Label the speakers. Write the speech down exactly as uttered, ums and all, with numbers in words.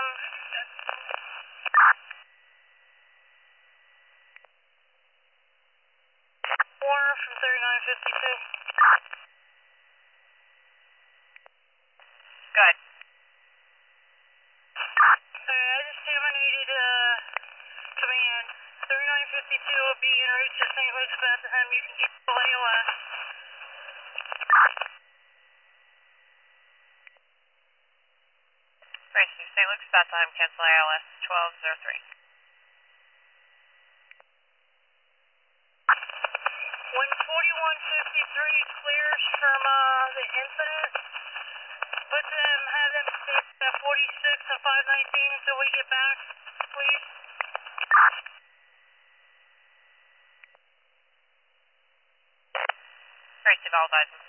Speaker 1: Warner from thirty-nine fifty-two. Good. Alright, I just terminated uh, command. thirty-nine fifty-two will be en route to Saint Luke's Bethlehem. You can get full A O S. Right, so Saint Luke's Bethlehem, cancel A O S twelve oh three. When forty-one fifty-three clears from uh, the incident, put them, have them stay at forty-six and five nineteen until we get back, please. Great, develop advisement.